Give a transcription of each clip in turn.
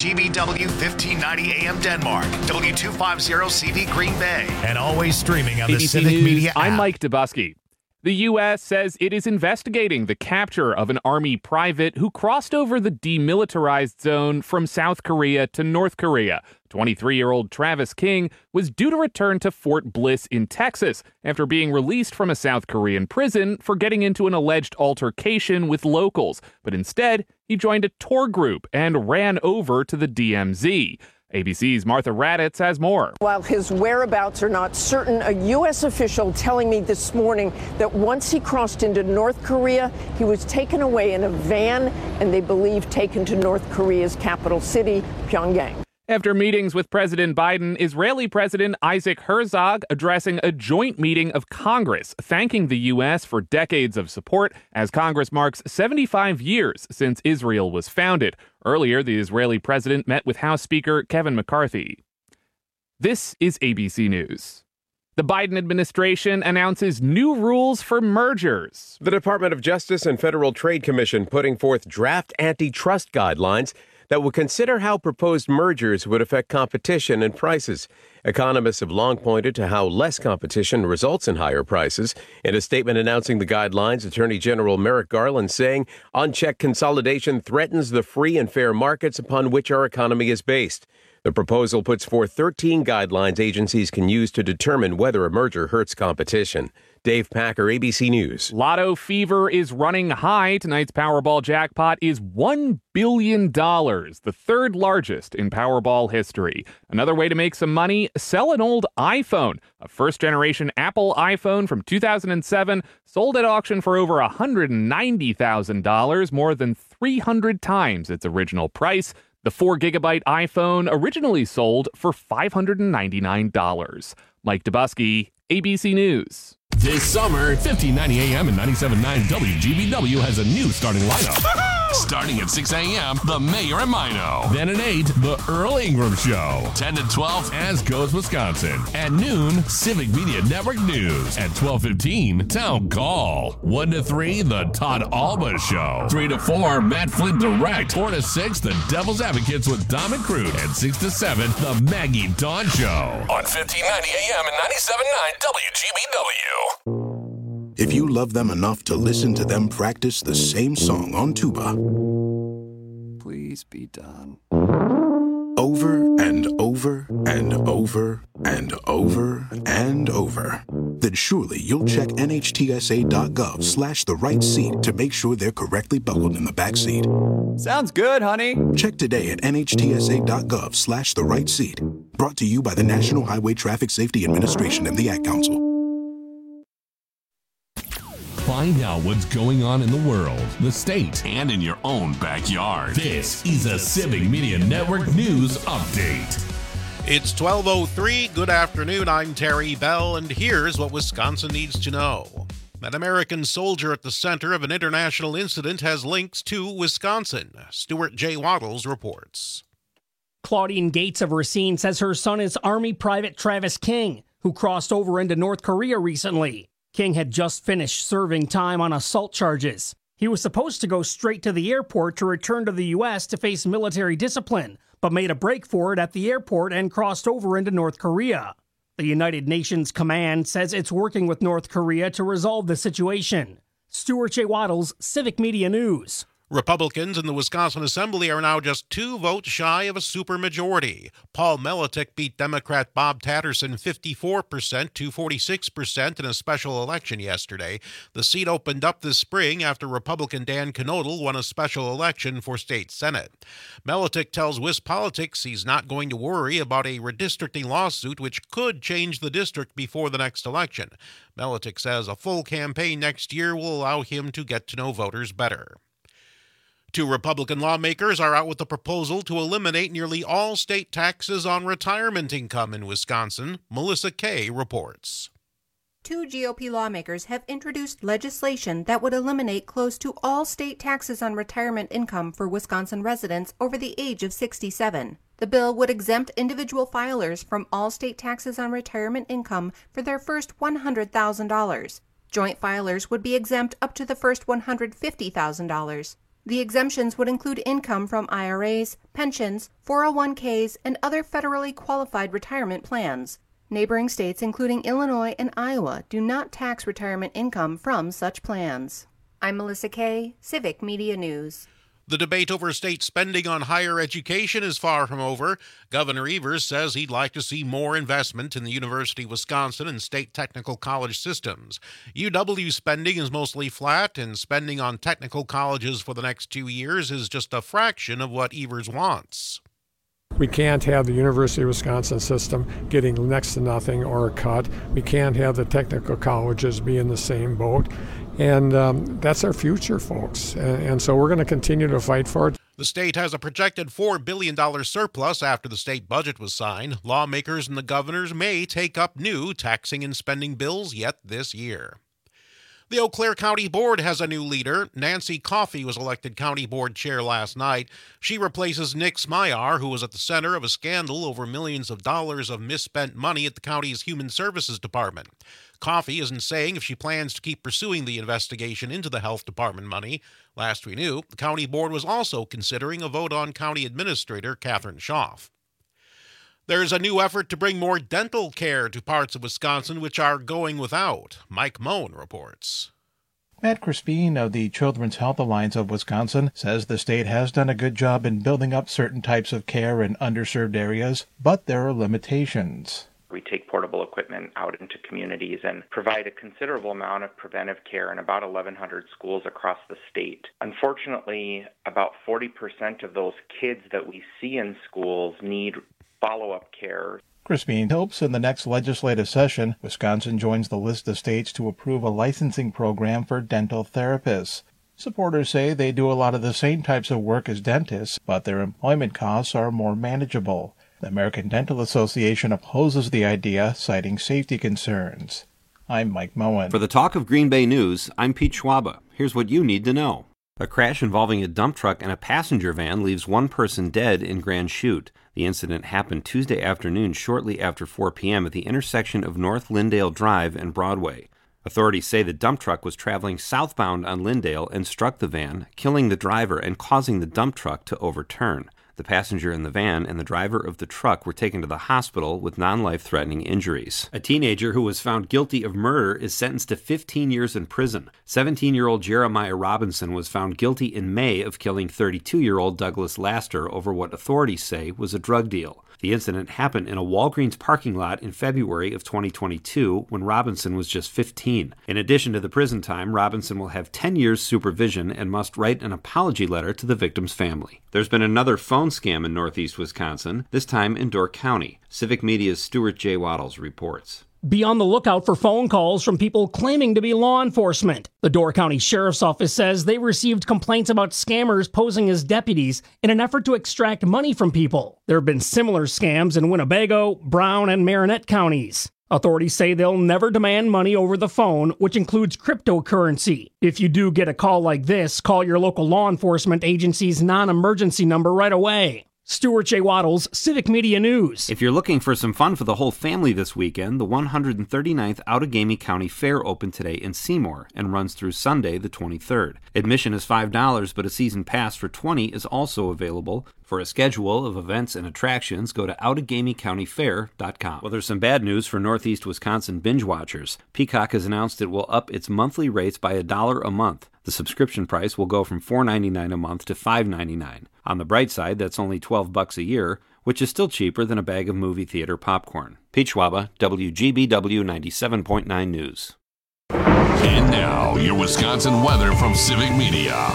GBW 1590 AM Denmark, W250CV Green Bay, and always streaming on the ABC Civic News, Media app. I'm Mike Dubusky. The U.S. says it is investigating the capture of an Army private who crossed over the demilitarized zone from South Korea to North Korea. 23-year-old Travis King was due to return to Fort Bliss in Texas after being released from a South Korean prison for getting into an alleged altercation with locals. But instead, he joined a tour group and ran over to the DMZ. ABC's Martha Raddatz has more. While his whereabouts are not certain, a U.S. official telling me this morning that once he crossed into North Korea, he was taken away in a van and they believe taken to North Korea's capital city, Pyongyang. After meetings with President Biden, Israeli President Isaac Herzog addressing a joint meeting of Congress, thanking the U.S. for decades of support as Congress marks 75 years since Israel was founded. Earlier, the Israeli president met with House Speaker Kevin McCarthy. This is ABC News. The Biden administration announces new rules for mergers. The Department of Justice and Federal Trade Commission putting forth draft antitrust guidelines that will consider how proposed mergers would affect competition and prices. Economists have long pointed to how less competition results in higher prices. In a statement announcing the guidelines, Attorney General Merrick Garland saying unchecked consolidation threatens the free and fair markets upon which our economy is based. The proposal puts forth 13 guidelines agencies can use to determine whether a merger hurts competition. Dave Packer, ABC News. Lotto fever is running high. Tonight's Powerball jackpot is $1 billion, the third largest in Powerball history. Another way to make some money, sell an old iPhone. A first-generation Apple iPhone from 2007 sold at auction for over $190,000, more than 300 times its original price. The 4-gigabyte iPhone originally sold for $599. Mike Dubusky, ABC News. This summer, 1590 AM and 97.9 WGBW has a new starting lineup. Starting at 6 a.m., The Mayor and Mino. Then at 8, The Earl Ingram Show. 10 to 12, As Goes Wisconsin. At noon, Civic Media Network News. At 12:15, Town Call. 1 to 3, The Todd Alba Show. 3 to 4, Matt Flint Direct. 4 to 6, The Devil's Advocates with Dom and Crude. And 6 to 7, The Maggie Dawn Show. On 1590 AM and 97.9 WGBW. If you love them enough to listen to them practice the same song on tuba, please be done. Over and over and over and over and over, then surely you'll check NHTSA.gov/the right seat to make sure they're correctly buckled in the back seat. Sounds good, honey. Check today at NHTSA.gov/the right seat. Brought to you by the National Highway Traffic Safety Administration and the Ad Council. Find out what's going on in the world, the state, and in your own backyard. This is a Civic Media Network News Update. It's 12:03. Good afternoon. I'm Terry Bell, and here's what Wisconsin needs to know. An American soldier at the center of an international incident has links to Wisconsin. Stuart J. Waddles reports. Claudine Gates of Racine says her son is Army Private Travis King, who crossed over into North Korea recently. King had just finished serving time on assault charges. He was supposed to go straight to the airport to return to the U.S. to face military discipline, but made a break for it at the airport and crossed over into North Korea. The United Nations Command says it's working with North Korea to resolve the situation. Stuart J. Waddles, Civic Media News. Republicans in the Wisconsin Assembly are now just 2 votes shy of a supermajority. Paul Melitik beat Democrat Bob Tatterson 54% to 46% in a special election yesterday. The seat opened up this spring after Republican Dan Knodel won a special election for state Senate. Melitik tells WisPolitics he's not going to worry about a redistricting lawsuit which could change the district before the next election. Melitik says a full campaign next year will allow him to get to know voters better. 2 Republican lawmakers are out with a proposal to eliminate nearly all state taxes on retirement income in Wisconsin. Melissa Kay reports. 2 GOP lawmakers have introduced legislation that would eliminate close to all state taxes on retirement income for Wisconsin residents over the age of 67. The bill would exempt individual filers from all state taxes on retirement income for their first $100,000. Joint filers would be exempt up to the first $150,000. The exemptions would include income from IRAs, pensions, 401ks, and other federally qualified retirement plans. Neighboring states, including Illinois and Iowa, do not tax retirement income from such plans. I'm Melissa Kay, Civic Media News. The debate over state spending on higher education is far from over. Governor Evers says he'd like to see more investment in the University of Wisconsin and state technical college systems. UW spending is mostly flat, and spending on technical colleges for the next 2 years is just a fraction of what Evers wants. We can't have the University of Wisconsin system getting next to nothing or a cut. We can't have the technical colleges be in the same boat. And that's our future, folks. And so we're going to continue to fight for it. The state has a projected $4 billion surplus after the state budget was signed. Lawmakers and the governors may take up new taxing and spending bills yet this year. The Eau Claire County Board has a new leader. Nancy Coffey was elected County Board Chair last night. She replaces Nick Smayar, who was at the center of a scandal over millions of dollars of misspent money at the county's Human Services Department. Coffey isn't saying if she plans to keep pursuing the investigation into the health department money. Last we knew, the county board was also considering a vote on County Administrator Catherine Schaaf. There's a new effort to bring more dental care to parts of Wisconsin which are going without. Mike Moen reports. Matt Crispin of the Children's Health Alliance of Wisconsin says the state has done a good job in building up certain types of care in underserved areas, but there are limitations. We take portable equipment out into communities and provide a considerable amount of preventive care in about 1,100 schools across the state. Unfortunately, about 40% of those kids that we see in schools need follow-up care. Crispin hopes in the next legislative session, Wisconsin joins the list of states to approve a licensing program for dental therapists. Supporters say they do a lot of the same types of work as dentists, but their employment costs are more manageable. The American Dental Association opposes the idea, citing safety concerns. I'm Mike Moen. For the Talk of Green Bay News, I'm Pete Schwabe. Here's what you need to know. A crash involving a dump truck and a passenger van leaves one person dead in Grand Chute. The incident happened Tuesday afternoon shortly after 4 p.m. at the intersection of North Lyndale Drive and Broadway. Authorities say the dump truck was traveling southbound on Lyndale and struck the van, killing the driver and causing the dump truck to overturn. The passenger in the van and the driver of the truck were taken to the hospital with non-life-threatening injuries. A teenager who was found guilty of murder is sentenced to 15 years in prison. 17-year-old Jeremiah Robinson was found guilty in May of killing 32-year-old Douglas Laster over what authorities say was a drug deal. The incident happened in a Walgreens parking lot in February of 2022 when Robinson was just 15. In addition to the prison time, Robinson will have 10 years supervision and must write an apology letter to the victim's family. There's been another phone scam in northeast Wisconsin, this time in Door County. Civic Media's Stuart J. Waddles reports. Be on the lookout for phone calls from people claiming to be law enforcement. The Door County Sheriff's Office says they received complaints about scammers posing as deputies in an effort to extract money from people. There have been similar scams in Winnebago, Brown, and Marinette counties. Authorities say they'll never demand money over the phone, which includes cryptocurrency. If you do get a call like this, call your local law enforcement agency's non-emergency number right away. Stuart J. Waddles, Civic Media News. If you're looking for some fun for the whole family this weekend, the 139th Outagamie County Fair opened today in Seymour and runs through Sunday the 23rd. Admission is $5, but a season pass for $20 is also available. For a schedule of events and attractions, go to OutagamieCountyFair.com. Well, there's some bad news for Northeast Wisconsin binge watchers. Peacock has announced it will up its monthly rates by $1 a month. The subscription price will go from $4.99 a month to $5.99. On the bright side, that's only $12 a year, which is still cheaper than a bag of movie theater popcorn. Pete Schwabe, WGBW 97.9 News. And now, your Wisconsin weather from Civic Media.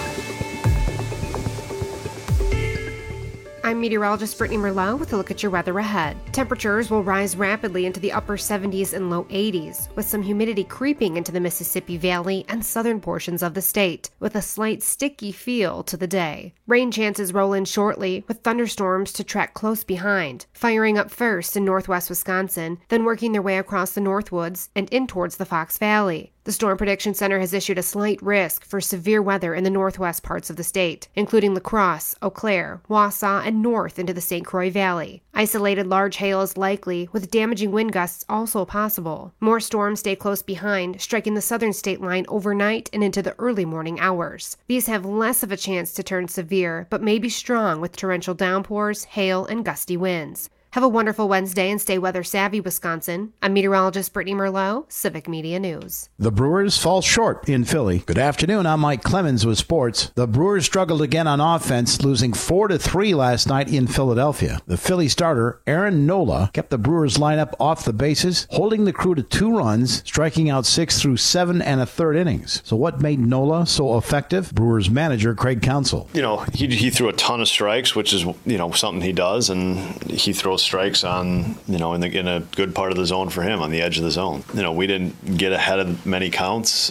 I'm meteorologist Brittany Merlot with a look at your weather ahead. Temperatures will rise rapidly into the upper 70s and low 80s, with some humidity creeping into the Mississippi Valley and southern portions of the state, with a slight sticky feel to the day. Rain chances roll in shortly, with thunderstorms to track close behind, firing up first in northwest Wisconsin, then working their way across the Northwoods and in towards the Fox Valley. The Storm Prediction Center has issued a slight risk for severe weather in the northwest parts of the state, including La Crosse, Eau Claire, Wausau, and north into the St. Croix Valley. Isolated large hail is likely, with damaging wind gusts also possible. More storms stay close behind, striking the southern state line overnight and into the early morning hours. These have less of a chance to turn severe, but may be strong with torrential downpours, hail, and gusty winds. Have a wonderful Wednesday and stay weather savvy, Wisconsin. I'm meteorologist Brittany Merlot, Civic Media News. The Brewers fall short in Philly. Good afternoon, I'm Mike Clemens with sports. The Brewers struggled again on offense, losing 4-3 last night in Philadelphia. The Philly starter, Aaron Nola, kept the Brewers lineup off the bases, holding the crew to 2 runs, striking out 6 through 7 1/3 innings. So what made Nola so effective? Brewers manager Craig Counsell. He threw a ton of strikes, which is, something he does, and he throws strikes on, in a good part of the zone for him, on the edge of the zone. We didn't get ahead of many counts.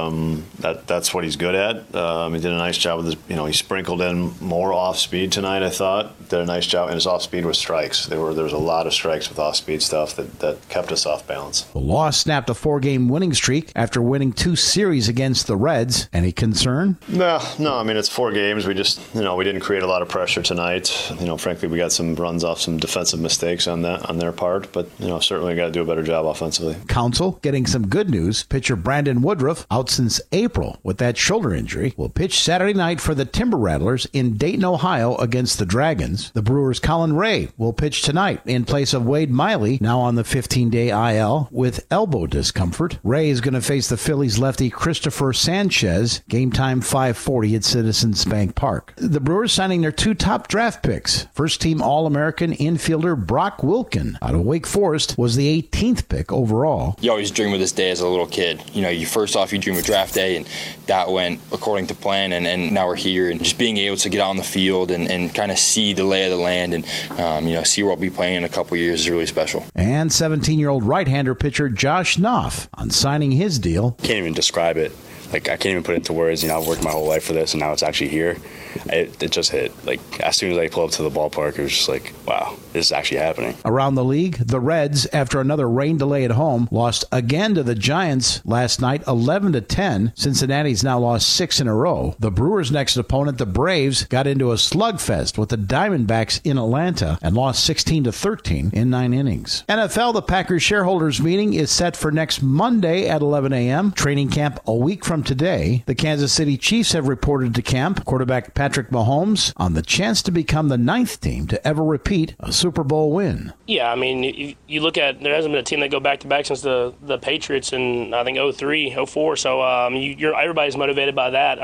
That's what he's good at. He did a nice job with his, he sprinkled in more off speed tonight, I thought. Did a nice job, and his off speed was strikes. There was a lot of strikes with off speed stuff that kept us off balance. The loss snapped a 4-game winning streak after winning 2 series against the Reds. Any concern? No. It's 4 games. We just, we didn't create a lot of pressure tonight. Frankly, we got some runs off some defensive mistakes on their part, but certainly got to do a better job offensively. Counsell getting some good news. Pitcher Brandon Woodruff, out since April with that shoulder injury, will pitch Saturday night for the Timber Rattlers in Dayton, Ohio against the Dragons. The Brewers' Colin Ray will pitch tonight in place of Wade Miley, now on the 15-day IL with elbow discomfort. Ray is going to face the Phillies lefty Christopher Sanchez. Game time 5:40 at Citizens Bank Park. The Brewers signing their 2 top draft picks. First-team All-American infielder Brock Wilken out of Wake Forest was the 18th pick overall. You always dream of this day as a little kid. You first off, you dream of draft day, and that went according to plan, and now we're here. And just being able to get out on the field and kind of see the lay of the land and, see where we'll be playing in a couple years is really special. And 17-year-old right-hander pitcher Josh Knopf on signing his deal. Can't even describe it. I can't even put it into words. I've worked my whole life for this, and now it's actually here. It just hit. As soon as I pulled up to the ballpark, it was just wow, this is actually happening. Around the league, the Reds, after another rain delay at home, lost again to the Giants last night, 11-10. Cincinnati's now lost 6 in a row. The Brewers' next opponent, the Braves, got into a slugfest with the Diamondbacks in Atlanta and lost 16-13 in 9 innings. NFL, the Packers shareholders meeting is set for next Monday at 11 a.m. Training camp a week from today. The Kansas City Chiefs have reported to camp. Quarterback Patrick Mahomes on the chance to become the 9th team to ever repeat a Super Bowl win. Yeah, you look at, there hasn't been a team that go back-to-back since the Patriots in, I think, 03, 04. So everybody's motivated by that.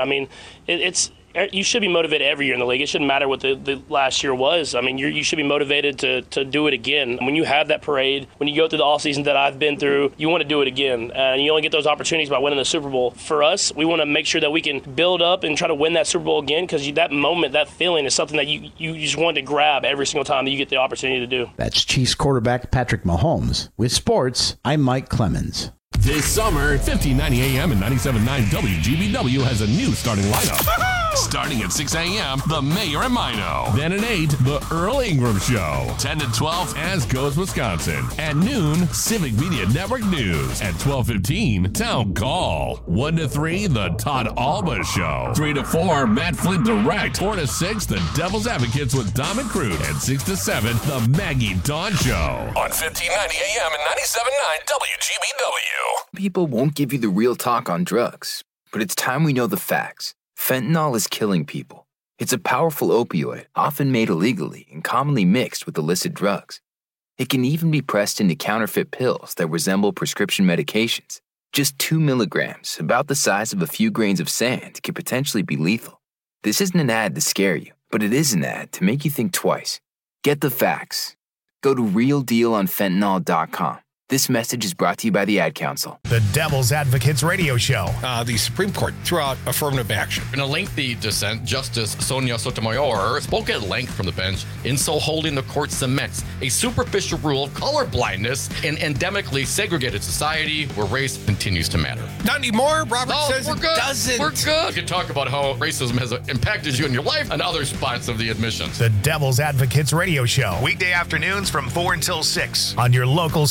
You should be motivated every year in the league. It shouldn't matter what the last year was. You should be motivated to do it again. When you have that parade, when you go through the offseason that I've been through, you want to do it again. And you only get those opportunities by winning the Super Bowl. For us, we want to make sure that we can build up and try to win that Super Bowl again, because that moment, that feeling is something that you just want to grab every single time that you get the opportunity to do. That's Chiefs quarterback Patrick Mahomes. With sports, I'm Mike Clemens. This summer, 1590 AM and 97.9 WGBW has a new starting lineup. Starting at 6 a.m., the Mayor and Mino. Then at 8, the Earl Ingram Show. 10 to 12, As Goes Wisconsin. At noon, Civic Media Network News. At 12:15, Town Call. 1 to 3, the Todd Alba Show. 3 to 4, Matt Flint Direct. 4 to 6, the Devil's Advocates with Dom and Crude. And 6 to 7, the Maggie Dawn Show. On 1590 AM and 97.9 WGBW. People won't give you the real talk on drugs, but it's time we know the facts. Fentanyl is killing people. It's a powerful opioid, often made illegally and commonly mixed with illicit drugs. It can even be pressed into counterfeit pills that resemble prescription medications. Just 2 milligrams, about the size of a few grains of sand, can potentially be lethal. This isn't an ad to scare you, but it is an ad to make you think twice. Get the facts. Go to realdealonfentanyl.com. This message is brought to you by the Ad Council. The Devil's Advocates Radio Show. The Supreme Court threw out affirmative action. In a lengthy dissent, Justice Sonia Sotomayor spoke at length from the bench, in so holding the court cements a superficial rule of colorblindness in endemically segregated society where race continues to matter. Not anymore. Robert says we're it good. doesn't. We're good. You can talk about how racism has impacted you in your life and other spots of the admissions. The Devil's Advocates Radio Show. Weekday afternoons from 4 until 6 on your local Civic Media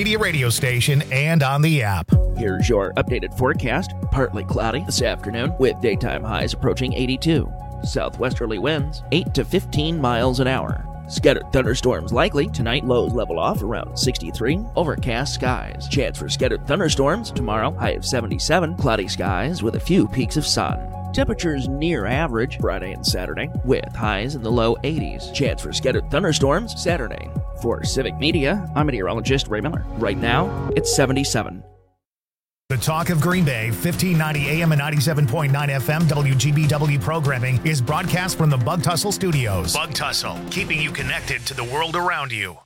media radio station and on the app. Here's your updated forecast. Partly cloudy this afternoon with daytime highs approaching 82. Southwesterly winds 8 to 15 miles an hour. Scattered thunderstorms likely. Tonight, lows level off around 63. Overcast skies. Chance for scattered thunderstorms tomorrow. High of 77. Cloudy skies with a few peaks of sun. Temperatures near average Friday and Saturday with highs in the low 80s. Chance for scattered thunderstorms Saturday. For Civic Media, I'm meteorologist Ray Miller. Right now, it's 77. The Talk of Green Bay, 1590 AM and 97.9 FM WGBW programming is broadcast from the Bug Tussle Studios. Bug Tussle, keeping you connected to the world around you.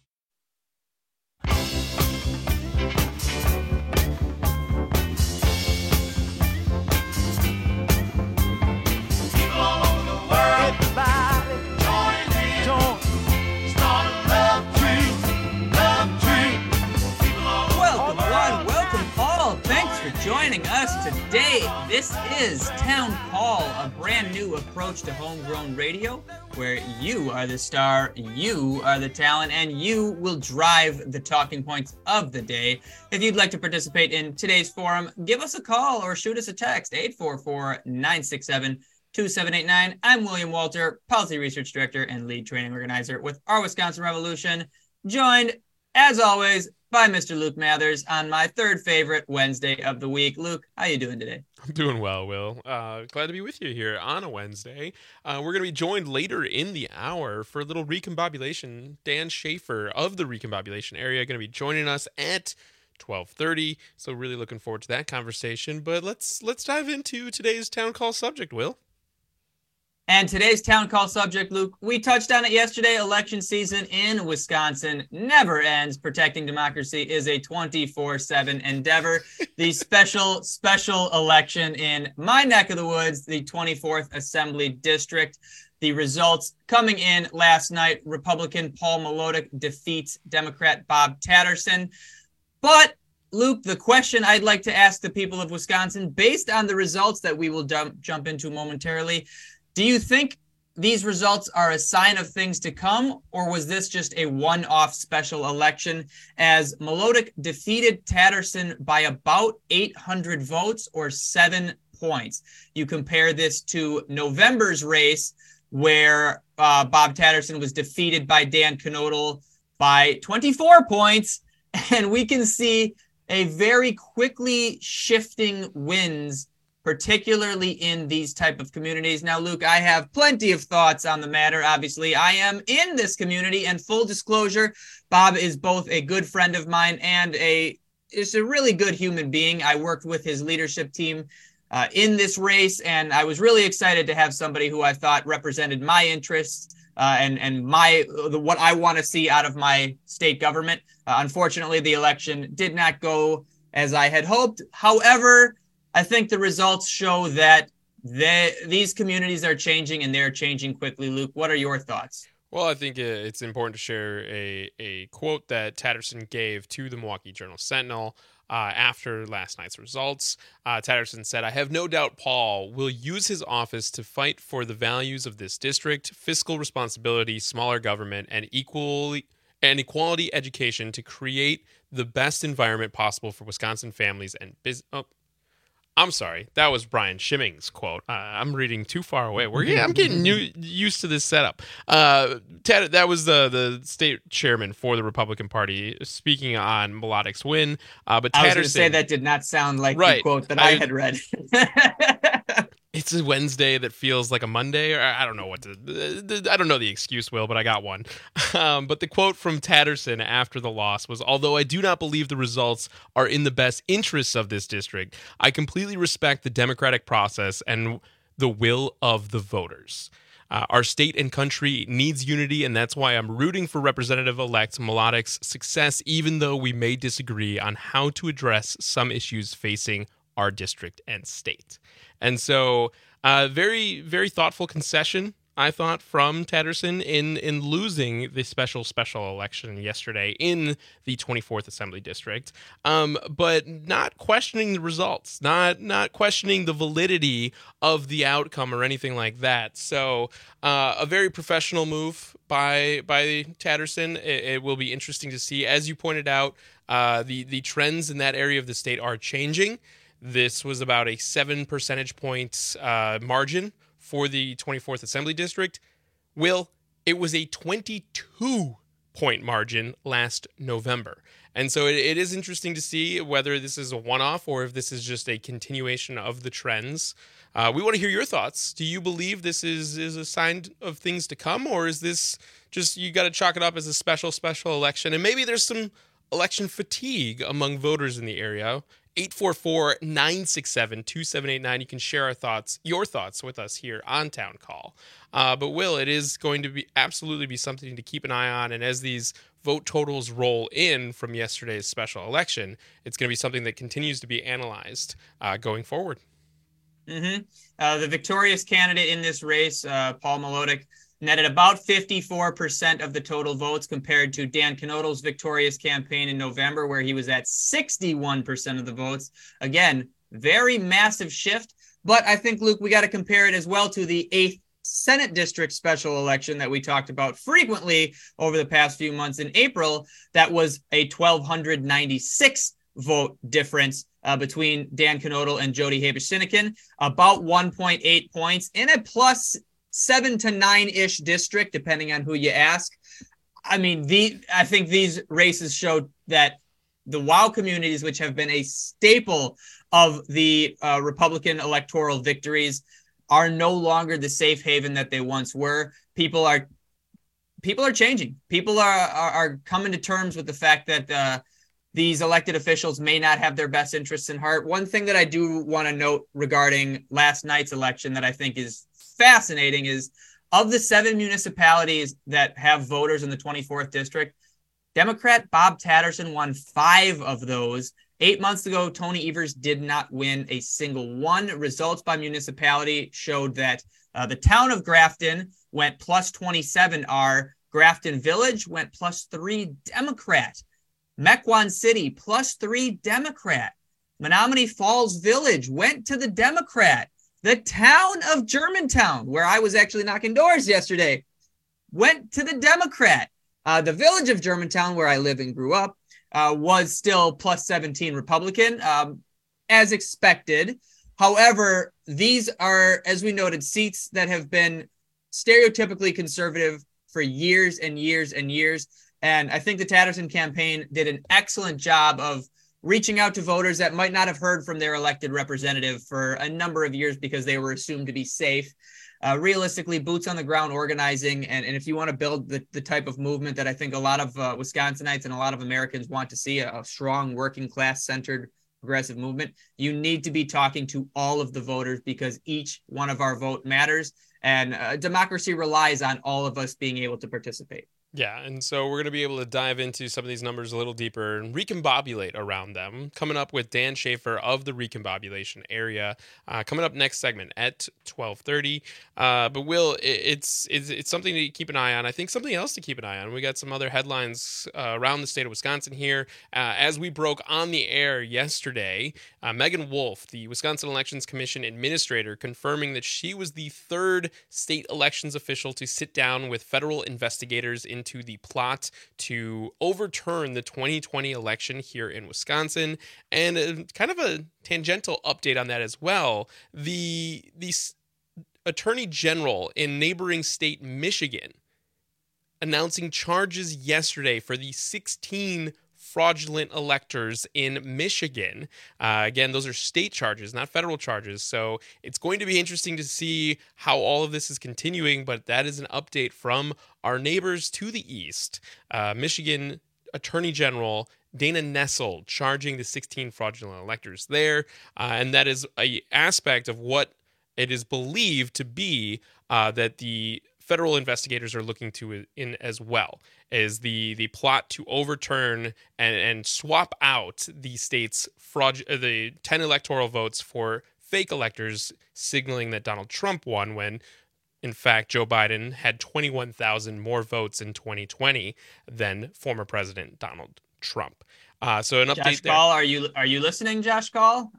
Joining us today, this is Town Call, a brand new approach to homegrown radio, where you are the star, you are the talent, and you will drive the talking points of the day. If you'd like to participate in today's forum, give us a call or shoot us a text, 844-967-2789. I'm William Walter, Policy Research Director and Lead Training Organizer with Our Wisconsin Revolution, joined, as always, by Mr. Luke Mathers on my third favorite Wednesday of the week. Luke, how you doing today? I'm doing well, Will. Glad to be with you here on a Wednesday. We're going to be joined later in the hour for a little recombobulation. Dan Schaefer of the recombobulation area going to be joining us at 12:30. So really looking forward to that conversation. But let's dive into today's town call subject, Will. And today's town call subject, Luke, we touched on it yesterday. Election season in Wisconsin never ends. Protecting democracy is a 24/7 endeavor. The special election in my neck of the woods, the 24th Assembly District. The results coming in last night. Republican Paul Melodic defeats Democrat Bob Tatterson. But Luke, the question I'd like to ask the people of Wisconsin, based on the results that we will jump into momentarily, do you think these results are a sign of things to come, or was this just a one-off special election as Melodic defeated Tatterson by about 800 votes or 7 points? You compare this to November's race where Bob Tatterson was defeated by Dan Knodel by 24 points, and we can see a very quickly shifting winds, particularly in these type of communities. Now, Luke, I have plenty of thoughts on the matter. Obviously, I am in this community, and full disclosure, Bob is both a good friend of mine and is a really good human being. I worked with his leadership team in this race, and I was really excited to have somebody who I thought represented my interests and what I want to see out of my state government. Unfortunately, the election did not go as I had hoped. However, I think the results show that these communities are changing, and they're changing quickly. Luke, what are your thoughts? Well, I think it's important to share a quote that Tatterson gave to the Milwaukee Journal-Sentinel after last night's results. Tatterson said, "I have no doubt Paul will use his office to fight for the values of this district, fiscal responsibility, smaller government, and equality education to create the best environment possible for Wisconsin families and business." Oh, I'm sorry. That was Brian Schimming's quote. I'm reading too far away. I'm getting used to this setup. That was the state chairman for the Republican Party speaking on Melodic's win. But I was going to say that did not sound like the quote that I had read. It's a Wednesday that feels like a Monday, or I don't know I don't know the excuse, Will, but I got one. But the quote from Tatterson after the loss was, "Although I do not believe the results are in the best interests of this district, I completely respect the democratic process and the will of the voters. Our state and country needs unity, and that's why I'm rooting for Representative-elect Melodic's success, even though we may disagree on how to address some issues facing our district and state." And so very, very thoughtful concession I thought, from Tatterson in losing the special election yesterday in the 24th Assembly District, but not questioning the results, not questioning the validity of the outcome or anything like that. So a very professional move by Tatterson. It will be interesting to see. As you pointed out, the trends in that area of the state are changing. This was about a 7 percentage points margin for the 24th Assembly District. Will, it was a 22-point margin last November. And so it is interesting to see whether this is a one-off or if this is just a continuation of the trends. We want to hear your thoughts. Do you believe this is a sign of things to come, or is this just you got to chalk it up as a special election? And maybe there's some election fatigue among voters in the area. 844-967-2789. You can share your thoughts with us here on Town Call. But Will, it is going to be absolutely be something to keep an eye on. And as these vote totals roll in from yesterday's special election, it's going to be something that continues to be analyzed going forward. The victorious candidate in this race, Paul Mlotek, netted about 54% of the total votes compared to Dan Knodl's victorious campaign in November, where he was at 61% of the votes. Again, very massive shift. But I think, Luke, we got to compare it as well to the 8th Senate District special election that we talked about frequently over the past few months in April. That was a 1,296 vote difference between Dan Knodl and Jody Habush-Sinykin, about 1.8 points in a plus 7 to 9-ish district, depending on who you ask. I mean, I think these races showed that the WOW communities, which have been a staple of the Republican electoral victories, are no longer the safe haven that they once were. People are changing. People are coming to terms with the fact that these elected officials may not have their best interests in heart. One thing that I do want to note regarding last night's election that I think is fascinating is, of the 7 municipalities that have voters in the 24th district, Democrat Bob Tatterson won 5 of those. 8 months ago, Tony Evers did not win a single one. Results by municipality showed that the town of Grafton went plus 27R. Grafton Village went plus 3 Democrat. Mequon City plus 3 Democrat. Menominee Falls Village went to the Democrat. The town of Germantown, where I was actually knocking doors yesterday, went to the Democrat. The village of Germantown, where I live and grew up, was still plus 17 Republican, as expected. However, these are, as we noted, seats that have been stereotypically conservative for years and years and years. And I think the Tatterson campaign did an excellent job of reaching out to voters that might not have heard from their elected representative for a number of years because they were assumed to be safe. Realistically, boots on the ground organizing. And if you want to build the type of movement that I think a lot of Wisconsinites and a lot of Americans want to see, a strong working class centered progressive movement, you need to be talking to all of the voters because each one of our vote matters. And democracy relies on all of us being able to participate. Yeah, and so we're going to be able to dive into some of these numbers a little deeper and recombobulate around them. Coming up with Dan Schaefer of the recombobulation area. Coming up next segment at 12:30. But Will, it's something to keep an eye on. I think something else to keep an eye on. We got some other headlines around the state of Wisconsin here. As we broke on the air yesterday, Megan Wolf, the Wisconsin Elections Commission administrator, confirming that she was the 3rd state elections official to sit down with federal investigators into the plot to overturn the 2020 election here in Wisconsin. And kind of a tangential update on that as well. The Attorney General in neighboring state Michigan announcing charges yesterday for the 16 fraudulent electors in Michigan. Again, those are state charges, not federal charges. So it's going to be interesting to see how all of this is continuing, but that is an update from our neighbors to the east. Michigan Attorney General Dana Nessel charging the 16 fraudulent electors there. And that is an aspect of what it is believed to be that the federal investigators are looking to in as well, is the plot to overturn and swap out the state's the 10 electoral votes for fake electors, signaling that Donald Trump won when in fact, Joe Biden had 21,000 more votes in 2020 than former President Donald Trump. So an update Josh there. Call, are you listening, Josh Call?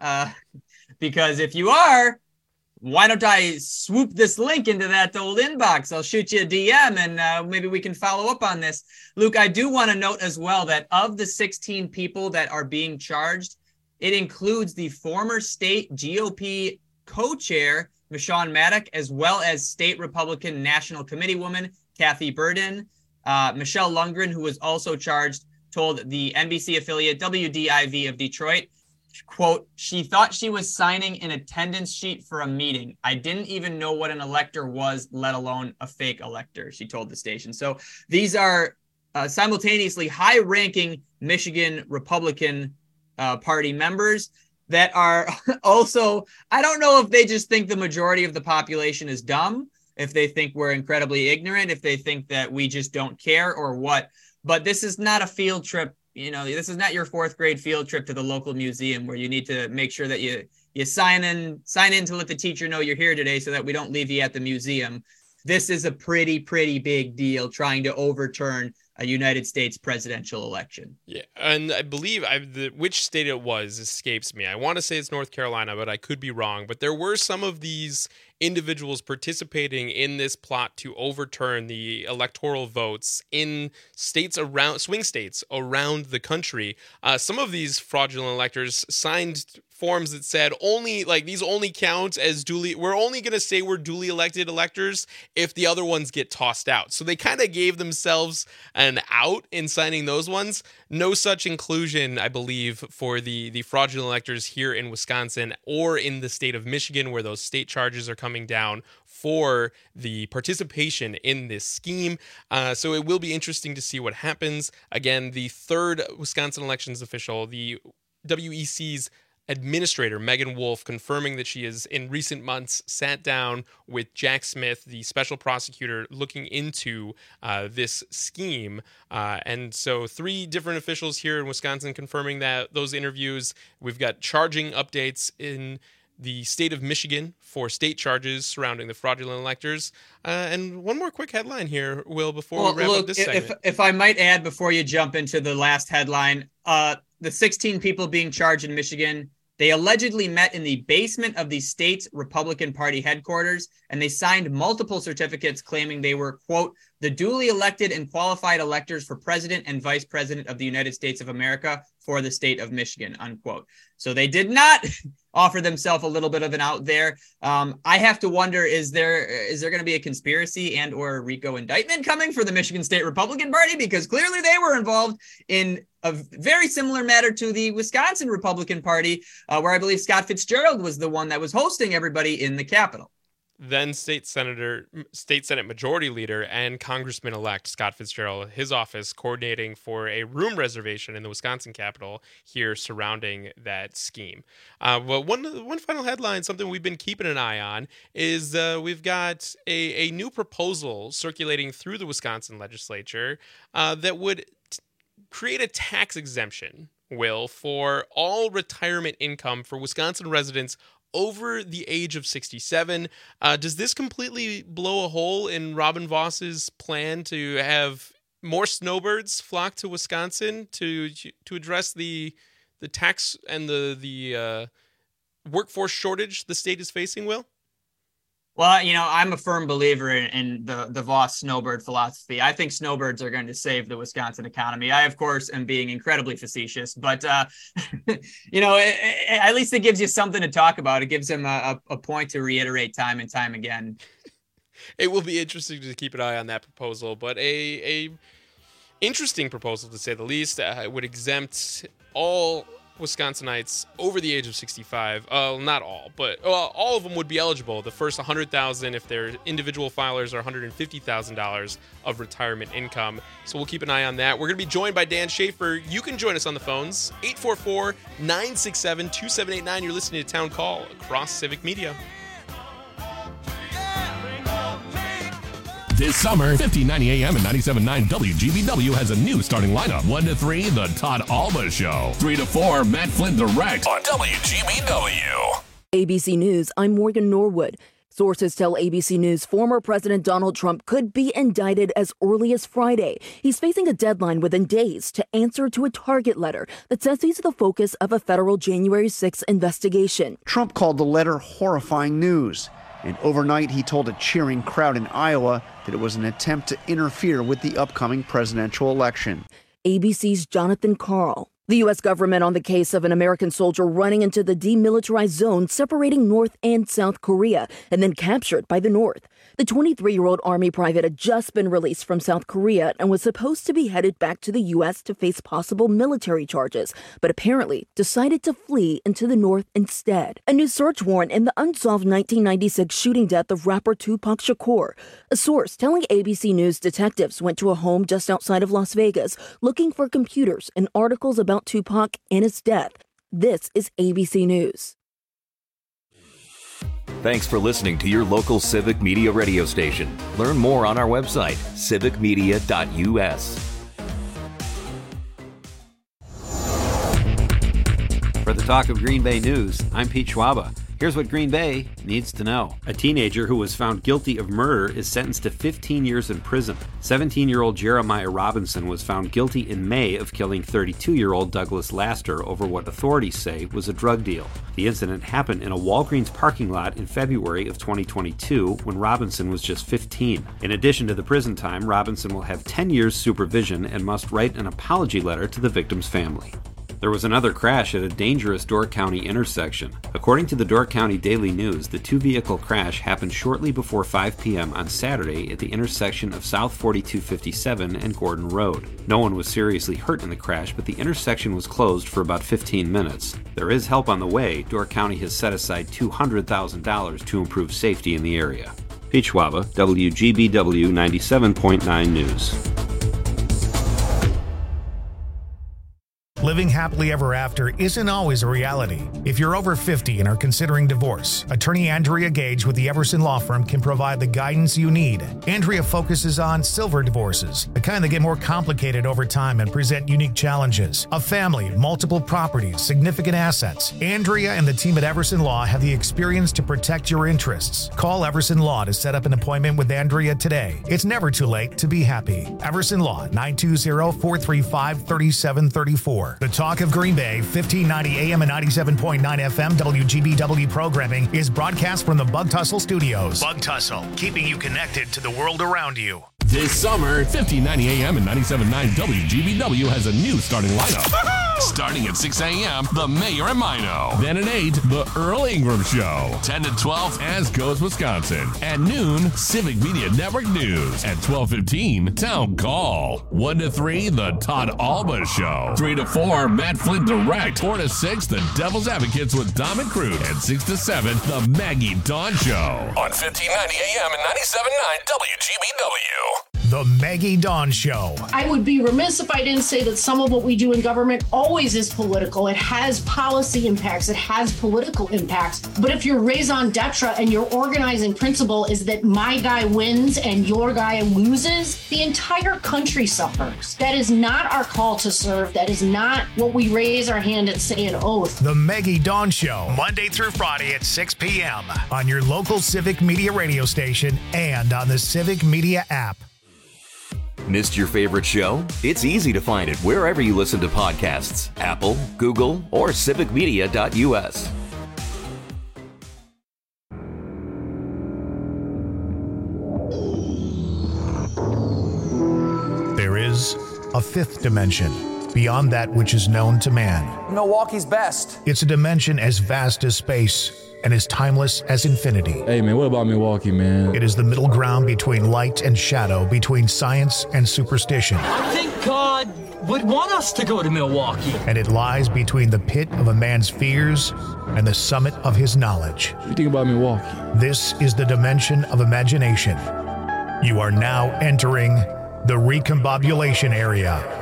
Because if you are, why don't I swoop this link into that old inbox? I'll shoot you a DM and maybe we can follow up on this. Luke, I do want to note as well that of the 16 people that are being charged, it includes the former state GOP co-chair, Michonne Maddock, as well as state Republican National Committee woman, Kathy Burden. Michelle Lundgren, who was also charged, told the NBC affiliate WDIV of Detroit, quote, she thought she was signing an attendance sheet for a meeting. I didn't even know what an elector was, let alone a fake elector, she told the station. So these are simultaneously high-ranking Michigan Republican Party members that are also, I don't know if they just think the majority of the population is dumb, if they think we're incredibly ignorant, if they think that we just don't care or what. But this is not a field trip. You know, this is not your fourth grade field trip to the local museum where you need to make sure that you sign in to let the teacher know you're here today so that we don't leave you at the museum. This is a pretty big deal trying to overturn a United States presidential election. Yeah, and I believe which state it was escapes me. I want to say it's North Carolina, but I could be wrong. But there were some of these individuals participating in this plot to overturn the electoral votes in states around swing states around the country. Some of these fraudulent electors signed forms that said these only count as duly. We're only going to say we're duly elected electors if the other ones get tossed out. So they kind of gave themselves an out in signing those ones. No such inclusion, I believe, for the fraudulent electors here in Wisconsin or in the state of Michigan, where those state charges are coming down for the participation in this scheme. So it will be interesting to see what happens. Again, the third Wisconsin elections official, the WEC's administrator, Megan Wolf, confirming that she has in recent months sat down with Jack Smith, the special prosecutor, looking into this scheme. And so 3 different officials here in Wisconsin confirming that those interviews. We've got charging updates in the state of Michigan for state charges surrounding the fraudulent electors. And one more quick headline here, Will, before we wrap up this segment. If I might add before you jump into the last headline, the 16 people being charged in Michigan, they allegedly met in the basement of the state's Republican Party headquarters, and they signed multiple certificates claiming they were, quote, the duly elected and qualified electors for president and vice president of the United States of America for the state of Michigan, unquote. So they did not offer themselves a little bit of an out there. I have to wonder, is there going to be a conspiracy and or a RICO indictment coming for the Michigan State Republican Party? Because clearly they were involved in a very similar matter to the Wisconsin Republican Party, where I believe Scott Fitzgerald was the one that was hosting everybody in the Capitol. Then State Senate Majority Leader and Congressman-elect Scott Fitzgerald, his office coordinating for a room reservation in the Wisconsin Capitol here surrounding that scheme. Well, one final headline, something we've been keeping an eye on, is we've got a new proposal circulating through the Wisconsin legislature that would create a tax exemption, Will, for all retirement income for Wisconsin residents over the age of 67. Does this completely blow a hole in Robin Voss's plan to have more snowbirds flock to Wisconsin to address the tax and the workforce shortage the state is facing, Will? Well, you know, I'm a firm believer in the Voss snowbird philosophy. I think snowbirds are going to save the Wisconsin economy. I, of course, am being incredibly facetious, but, you know, at least it gives you something to talk about. It gives him a point to reiterate time and time again. It will be interesting to keep an eye on that proposal, but a interesting proposal, to say the least. It would exempt all Wisconsinites over the age of 65, not all, but all of them would be eligible. The first 100,000 if their individual filers are $150,000 of retirement income. So we'll keep an eye on that. We're going to be joined by Dan Schaefer. You can join us on the phones, 844-967-2789. You're listening to Town Call across Civic Media. This summer, 1590 AM and 97.9 WGBW has a new starting lineup. 1 to 3, The Todd Alba Show. 3 to 4, Matt Flynn Direct on WGBW. ABC News, I'm Morgan Norwood. Sources tell ABC News former President Donald Trump could be indicted as early as Friday. He's facing a deadline within days to answer to a target letter that says he's the focus of a federal January 6th investigation. Trump called the letter horrifying news. And overnight, he told a cheering crowd in Iowa that it was an attempt to interfere with the upcoming presidential election. ABC's Jonathan Karl. The U.S. government on the case of an American soldier running into the demilitarized zone separating North and South Korea and then captured by the North. The 23-year-old Army private had just been released from South Korea and was supposed to be headed back to the U.S. to face possible military charges, but apparently decided to flee into the North instead. A new search warrant in the unsolved 1996 shooting death of rapper Tupac Shakur. A source telling ABC News detectives went to a home just outside of Las Vegas looking for computers and articles about Tupac and his death. This is ABC News. Thanks for listening to your local Civic Media radio station. Learn more on our website, civicmedia.us. For the Talk of Green Bay News, I'm Pete Schwaba. Here's what Green Bay needs to know. A teenager who was found guilty of murder is sentenced to 15 years in prison. 17-year-old Jeremiah Robinson was found guilty in May of killing 32-year-old Douglas Laster over what authorities say was a drug deal. The incident happened in a Walgreens parking lot in February of 2022 when Robinson was just 15. In addition to the prison time, Robinson will have 10 years supervision and must write an apology letter to the victim's family. There was another crash at a dangerous Door County intersection. According to the Door County Daily News, the two-vehicle crash happened shortly before 5 p.m. on Saturday at the intersection of South 4257 and Gordon Road. No one was seriously hurt in the crash, but the intersection was closed for about 15 minutes. There is help on the way. Door County has set aside $200,000 to improve safety in the area. Pete Schwaba, WGBW 97.9 News. Living happily ever after isn't always a reality. If you're over 50 and are considering divorce, attorney Andrea Gage with the Everson Law Firm can provide the guidance you need. Andrea focuses on silver divorces, the kind that get more complicated over time and present unique challenges. A family, multiple properties, significant assets. Andrea and the team at Everson Law have the experience to protect your interests. Call Everson Law to set up an appointment with Andrea today. It's never too late to be happy. Everson Law, 920-435-3734. The Talk of Green Bay, 1590 AM and 97.9 FM WGBW programming is broadcast from the Bug Tussle Studios. Bug Tussle, keeping you connected to the world around you. This summer, 1590 AM and 97.9 WGBW has a new starting lineup. Starting at 6 a.m., The Mayor and Mino. Then at 8, The Earl Ingram Show. 10 to 12, As Goes Wisconsin. At noon, Civic Media Network News. At 12:15, Town Call. 1 to 3, The Todd Alba Show. 3 to 4, Matt Flint Direct. 4 to 6, The Devil's Advocates with Dom and Cruz. And 6 to 7, The Maggie Dawn Show. On 1590 AM and 97.9 WGBW. The Maggie Dawn Show. I would be remiss if I didn't say that some of what we do in government always is political. It has policy impacts. It has political impacts. But if your raison d'etre and your organizing principle is that my guy wins and your guy loses, the entire country suffers. That is not our call to serve. That is not what we raise our hand and say an oath. The Maggie Dawn Show, Monday through Friday at 6 p.m. on your local Civic Media radio station and on the Civic Media app. Missed your favorite show? It's easy to find it wherever you listen to podcasts. Apple, Google, or civicmedia.us. There is a fifth dimension, beyond that which is known to man. Milwaukee's best. It's a dimension as vast as space and as timeless as infinity. Hey man, what about Milwaukee, man? It is the middle ground between light and shadow, between science and superstition. I think God would want us to go to Milwaukee. And it lies between the pit of a man's fears and the summit of his knowledge. What do you think about Milwaukee? This is the dimension of imagination. You are now entering the recombobulation area.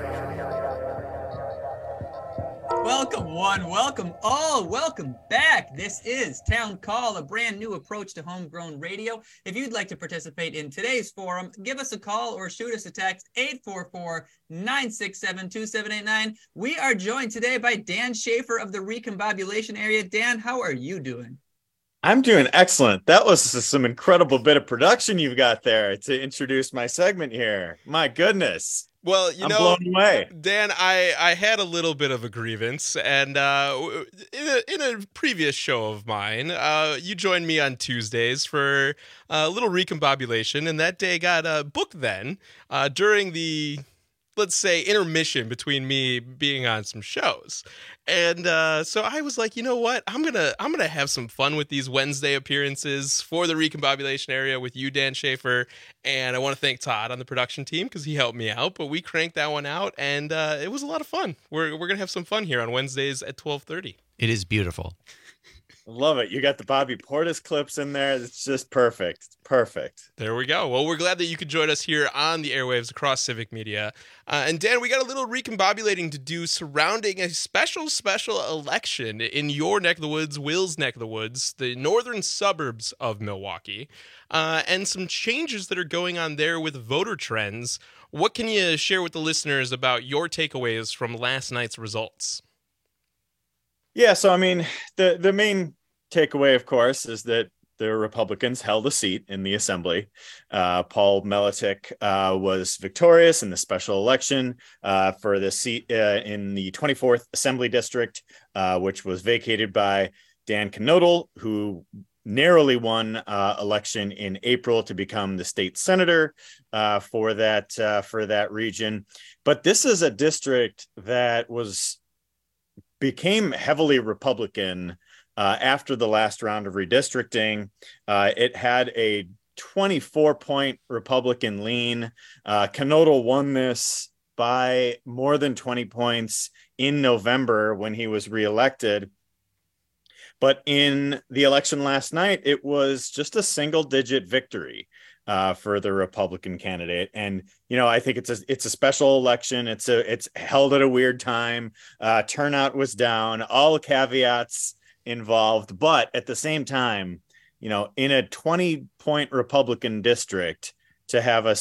Welcome one, welcome all, welcome back. This is Town Call, a brand new approach to homegrown radio. If you'd like to participate in today's forum, give us a call or shoot us a text, 844-967-2789. We are joined today by Dan Schaefer of the Recombobulation Area. Dan, how are you doing? I'm doing excellent. That was some incredible bit of production you've got there to introduce my segment here. My goodness. Well, I'm blown away. Dan, I had a little bit of a grievance, and in a previous show of mine, you joined me on Tuesdays for a little recombobulation, and that day got booked then during the, let's say, intermission between me being on some shows. And so I was like, you know what? I'm gonna have some fun with these Wednesday appearances for the recombobulation area with you, Dan Schaefer. And I want to thank Todd on the production team because he helped me out. But we cranked that one out, and it was a lot of fun. We're gonna have some fun here on Wednesdays at 12:30. It is beautiful. Love it. You got the Bobby Portis clips in there. It's just perfect. It's perfect. There we go. Well, we're glad that you could join us here on the airwaves across Civic Media. And Dan, we got a little recombobulating to do surrounding a special election in your neck of the woods, Will's neck of the woods, the northern suburbs of Milwaukee, and some changes that are going on there with voter trends. What can you share with the listeners about your takeaways from last night's results? Yeah, so I mean, the main takeaway, of course, is that the Republicans held a seat in the assembly. Paul Meletic was victorious in the special election for the seat in the 24th Assembly District, which was vacated by Dan Knodel, who narrowly won election in April to become the state senator for that region. But this is a district that became heavily Republican after the last round of redistricting. It had a 24-point Republican lean. Knodel won this by more than 20 points in November when he was reelected. But in the election last night, it was just a single-digit victory for the Republican candidate. And, you know, I think it's a special election. It's held at a weird time. Turnout was down, all caveats involved. But at the same time, you know, in a 20-point Republican district, to have a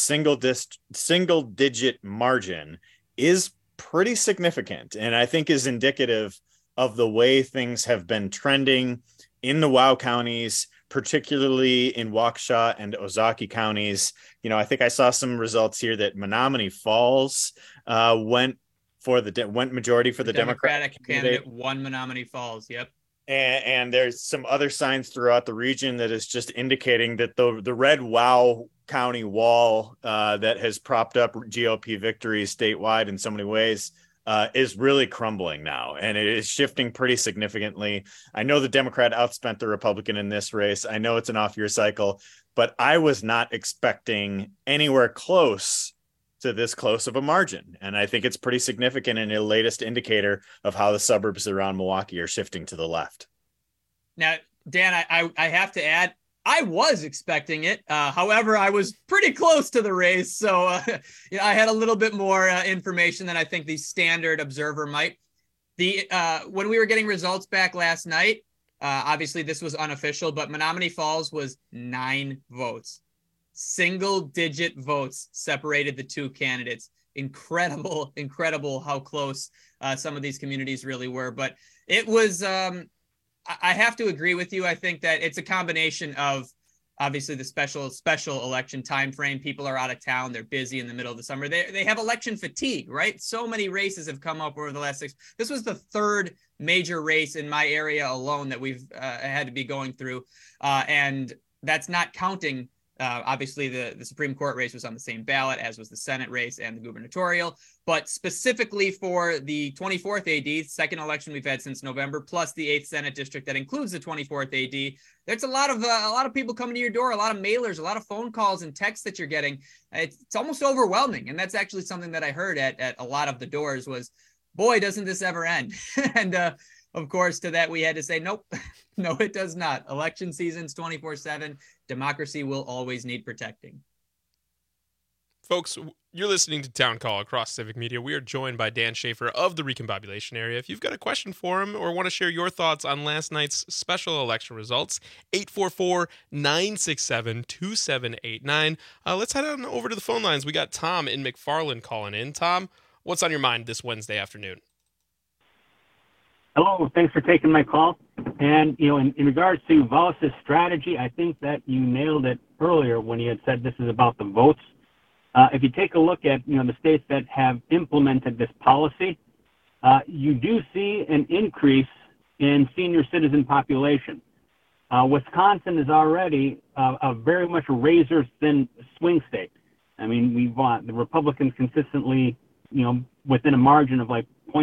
single-digit margin is pretty significant, and I think is indicative of the way things have been trending in the WOW counties, particularly in Waukesha and Ozaukee counties. You know, I think I saw some results here that Menominee Falls went majority for the Democratic candidate won Menominee Falls. Yep. And there's some other signs throughout the region that is just indicating that the red WOW County wall that has propped up GOP victories statewide in so many ways is really crumbling now, and it is shifting pretty significantly. I know the Democrat outspent the Republican in this race. I know it's an off-year cycle, but I was not expecting anywhere close to this close of a margin. And I think it's pretty significant in the latest indicator of how the suburbs around Milwaukee are shifting to the left. Now, Dan, I have to add, I was expecting it. However, I was pretty close to the race. So I had a little bit more information than I think the standard observer might. When we were getting results back last night, obviously this was unofficial, but Menominee Falls was 9 votes. Single-digit votes separated the two candidates. Incredible how close some of these communities really were. But it was, I have to agree with you. I think that it's a combination of obviously the special election time frame. People are out of town. They're busy in the middle of the summer. They have election fatigue, right? So many races have come up over the last 6. This was the third major race in my area alone that we've had to be going through. And that's not counting obviously, the Supreme Court race was on the same ballot, as was the Senate race and the gubernatorial. But specifically for the 24th AD, second election we've had since November, plus the 8th Senate district that includes the 24th AD, there's a lot of people coming to your door, a lot of mailers, a lot of phone calls and texts that you're getting. It's almost overwhelming. And that's actually something that I heard at a lot of the doors was, boy, doesn't this ever end? And of course, to that, we had to say, nope, no, it does not. Election season's 24/7. Democracy will always need protecting. Folks, you're listening to Town Call across Civic Media. We are joined by Dan Schaefer of the Recombobulation Area. If you've got a question for him or want to share your thoughts on last night's special election results, 844-967-2789. Let's head on over to the phone lines. We got Tom in McFarland calling in. Tom, what's on your mind this Wednesday afternoon? Hello, thanks for taking my call. And, in regards to Vallis's strategy, I think that you nailed it earlier when you had said this is about the votes. If you take a look at, the states that have implemented this policy, you do see an increase in senior citizen population. Wisconsin is already a very much a razor-thin swing state. I mean, the Republicans consistently, within a margin of like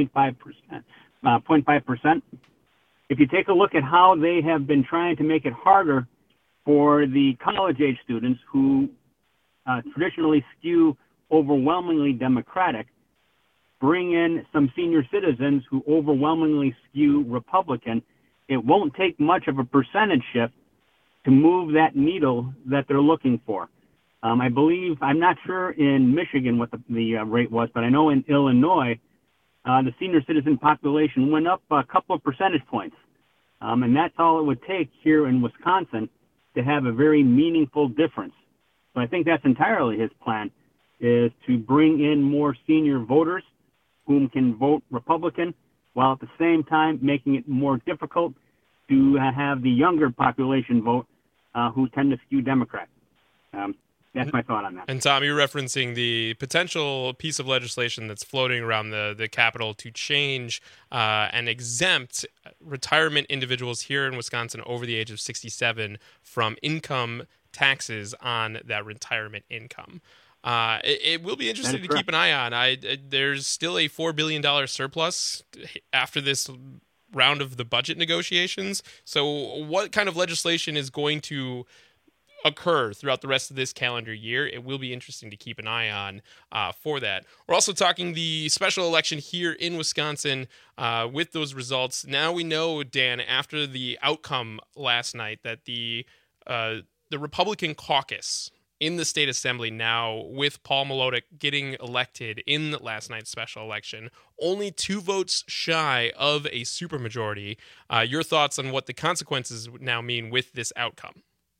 0.5%. If you take a look at how they have been trying to make it harder for the college-age students who traditionally skew overwhelmingly Democratic, bring in some senior citizens who overwhelmingly skew Republican, it won't take much of a percentage shift to move that needle that they're looking for. I believe, I'm not sure in Michigan what the rate was, but I know in Illinois, the senior citizen population went up a couple of percentage points. And that's all it would take here in Wisconsin to have a very meaningful difference. So I think that's entirely his plan, is to bring in more senior voters whom can vote Republican, while at the same time making it more difficult to have the younger population vote who tend to skew Democrat. That's my thought on that. And Tom, you're referencing the potential piece of legislation that's floating around the Capitol to change and exempt retirement individuals here in Wisconsin over the age of 67 from income taxes on that retirement income. It will be interesting to keep an eye on. There's still a $4 billion surplus after this round of the budget negotiations. So what kind of legislation is going to occur throughout the rest of this calendar year? It will be interesting to keep an eye on for that. We're also talking the special election here in Wisconsin with those results. Now we know, Dan, after the outcome last night, that the Republican caucus in the state assembly now, with Paul Milotic getting elected in last night's special election, only 2 votes shy of a supermajority. Your thoughts on what the consequences now mean with this outcome?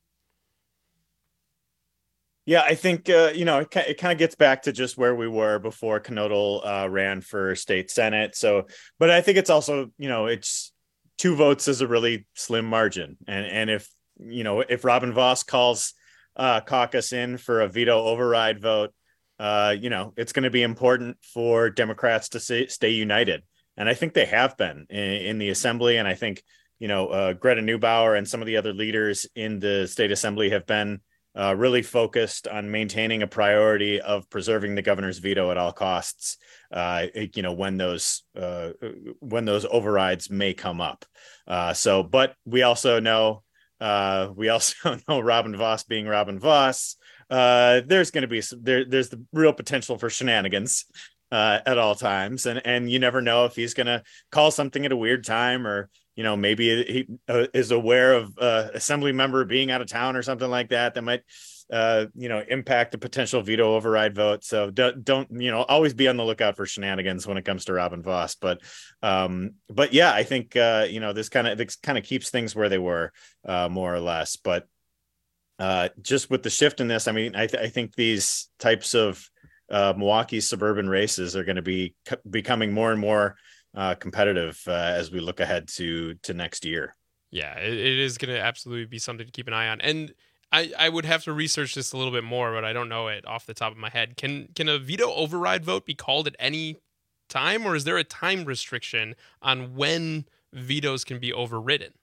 Yeah, I think, it kind of gets back to just where we were before Knodel ran for state Senate. So, but I think it's also, it's 2 votes is a really slim margin. And if Robin Vos calls caucus in for a veto override vote, it's going to be important for Democrats to stay united. And I think they have been in the assembly. And I think, Greta Neubauer and some of the other leaders in the state assembly have been really focused on maintaining a priority of preserving the governor's veto at all costs, when those overrides may come up. But we also know Robin Vos being Robin Vos, there's going to be there's the real potential for shenanigans at all times. And you never know if he's going to call something at a weird time, or, maybe he is aware of assembly member being out of town or something like that might, impact a potential veto override vote. So don't always be on the lookout for shenanigans when it comes to Robin Vos. But yeah, I think, this kind of keeps things where they were, more or less. But just with the shift in this, I mean, I think these types of Milwaukee suburban races are going to be becoming more and more competitive as we look ahead to next year. Yeah, it is going to absolutely be something to keep an eye on. And I would have to research this a little bit more, but I don't know it off the top of my head. Can a veto override vote be called at any time, or is there a time restriction on when vetoes can be overridden?